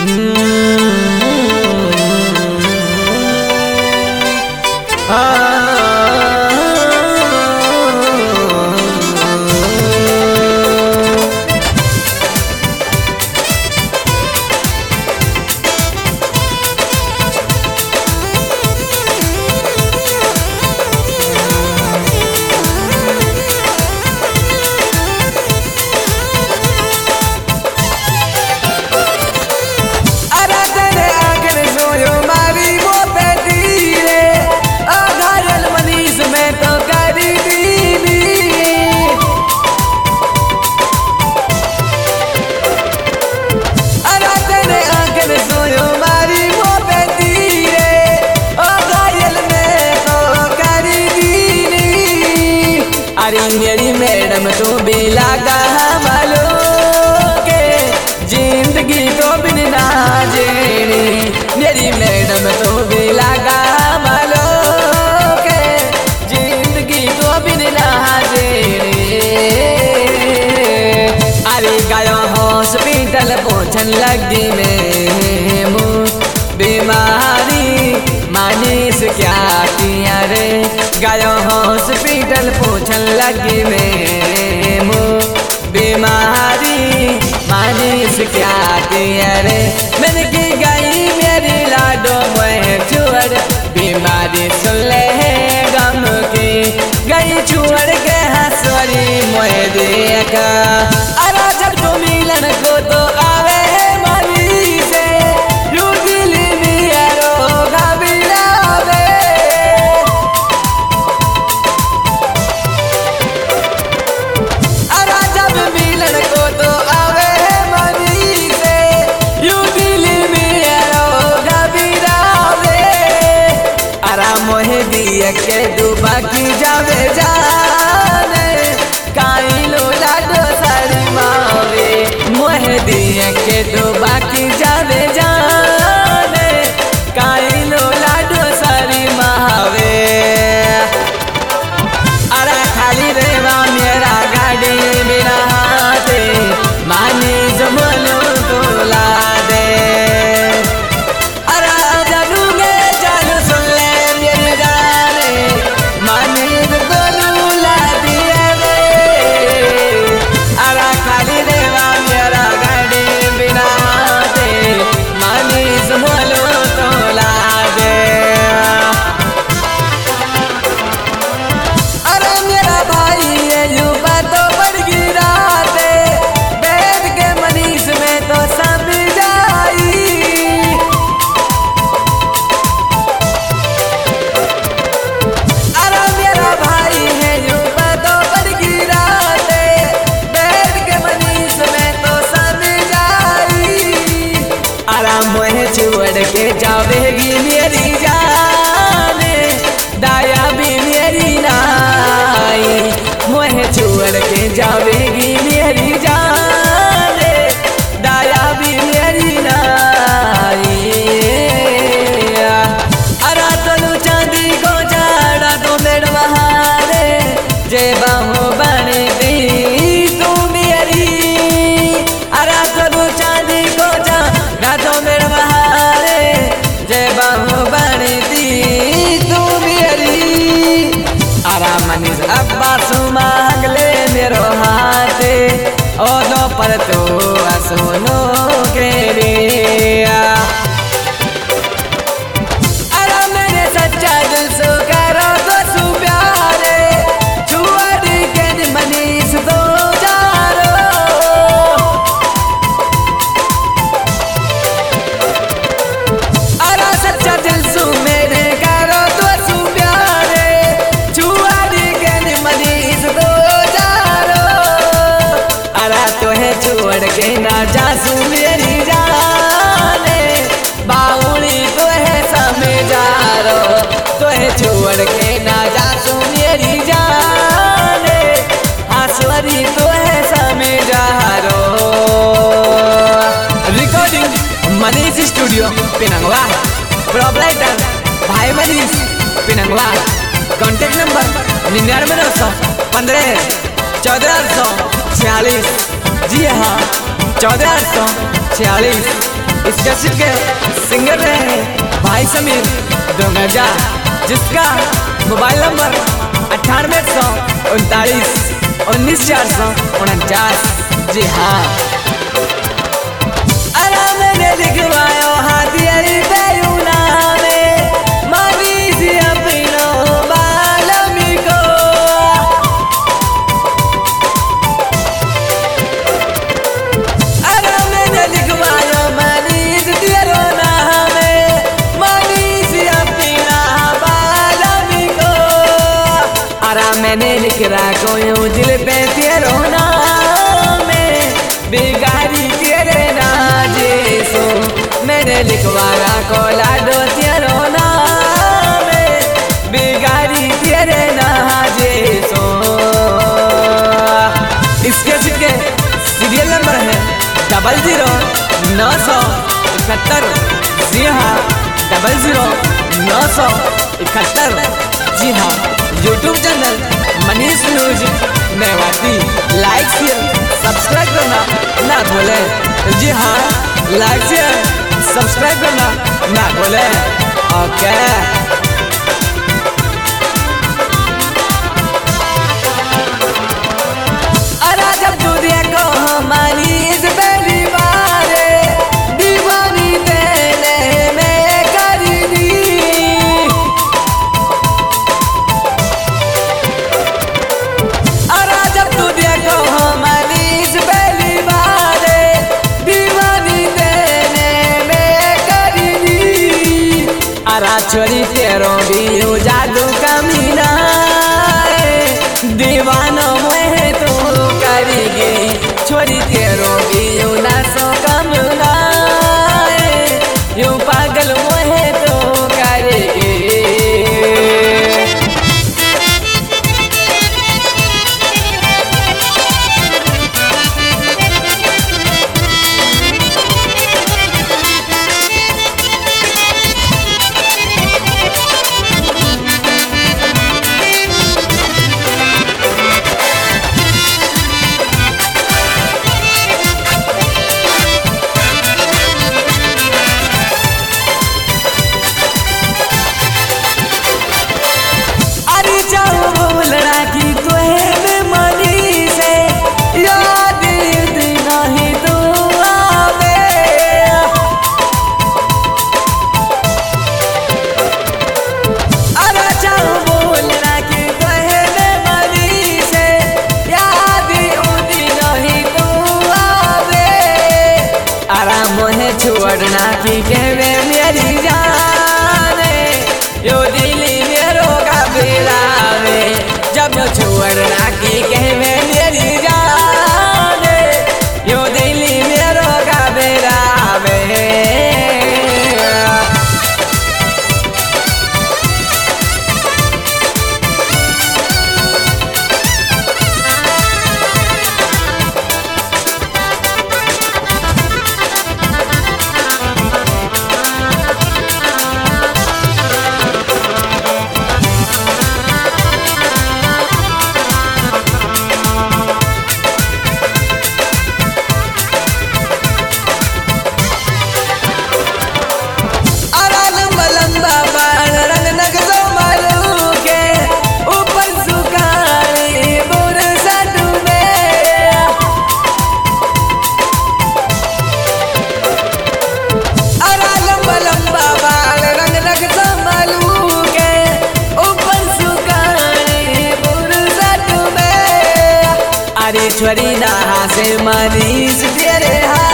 मेरी मैडम तो भी लगा वालो के जिंदगी तो बिन ना जेनी। मेरी मैडम तो भी लगा वालो के जिंदगी तो बिन ना जेनी। अरे गयो हॉस्पिटल पहुंचन लगी में बीमारी मानिस क्या किया रे। गयो हॉस्पिटल पूछन लगी में बीमारी मानिस क्या किया रे। मैंने की गई मेरी लाडो मोह छोड़ बीमारी सुन ले गम की गई छोड़ के हंसरी मोह देखा। अरे जब तो मिलन को तो आवे मरी से के डूबा की जावे जाने काई लो लाडो सारी मावे। मोह दिया के डूबा की जावे जाने काई लो लाडो सारी मावे। अरे खाली रेवा मेरा गाड़ी बिना हाथे मानी जमलो तो ला दे। छोड़ के जावेगी मेरी जाने दाया भी मेरी नाई। मोह छोड़ के जावेगी मेरी जाने दाया भी मेरी नाई। अरा तनु चांदी को जाड़ा तो मेरे बहारे जय बाहों बने दी तू मेरी। अरा तनु चांदी को जाड़ा तो मेरे मनीष अब्बास मांग ले मेरो हाथे ओदो पर तो सुनो के रिया। अरे मेरे सच्चा दिल सो करो तो सु प्यारे छुआड़ी के मनीष तो जारो। अरे सच्चा दिल सु मेरे करो तो सु प्यारे छोड़ के ना जासू मेरी जाने बाउली तो है समय जा रो। तो है छोड़ के ना जासू मेरी जाने आसवरी तो है समय जा रो। Recording Manish studio Pinangwa proprietor भाई मनीष पिनंगवा। Contact number 9915 14846। जी हाँ 1446 इस कैसेट के सिंगर रहे भाई समीर दोंगजा, जिसका मोबाइल नंबर 9839 जी हाँ। अरे मैंने लिखवायो हाथियारी बेयूना में मानी सी अपनो बालमी को। अरे मैंने लिखवायो मानी सी तेरोना में मानी सी अपना बालमी को। अरे मैंने लिख रहा कोई दिल पे तेरोना बिगाड़ी तेरे नाजे सो, मैंने लिखवारा को लाडो तेरो नाम बिगाड़ी तेरे नाजे सो। इसके सिक्के सीरियल नंबर है 00971। जी हाँ 00971। जी हाँ YouTube channel Manish music Mewati, like share subscribe करना ना भूले। जी हाँ लाइक शेयर सब्सक्राइब करना ना भूले। ओके अरे जब तू देखो हमारी इस पहली बार दीवानी तेरे में कर दी। अरे जब तू देखो हमारी इस पहली बार दीवानी तेरे में कर दी। अरे छोरी तेरो भी जादू कमीना दीवानो में तू करेगी। छोरी तेरो भी ना सो कमना यूं पागल मोहे तो करेगी। छोड़ना की कहवे मेरी जाने यो दिली मेरो का बिलावे। जब छोड़ना की कहवे मेरी जाने यो दिली मेरो का बिलावे। छोरी ना से मनीष तेरे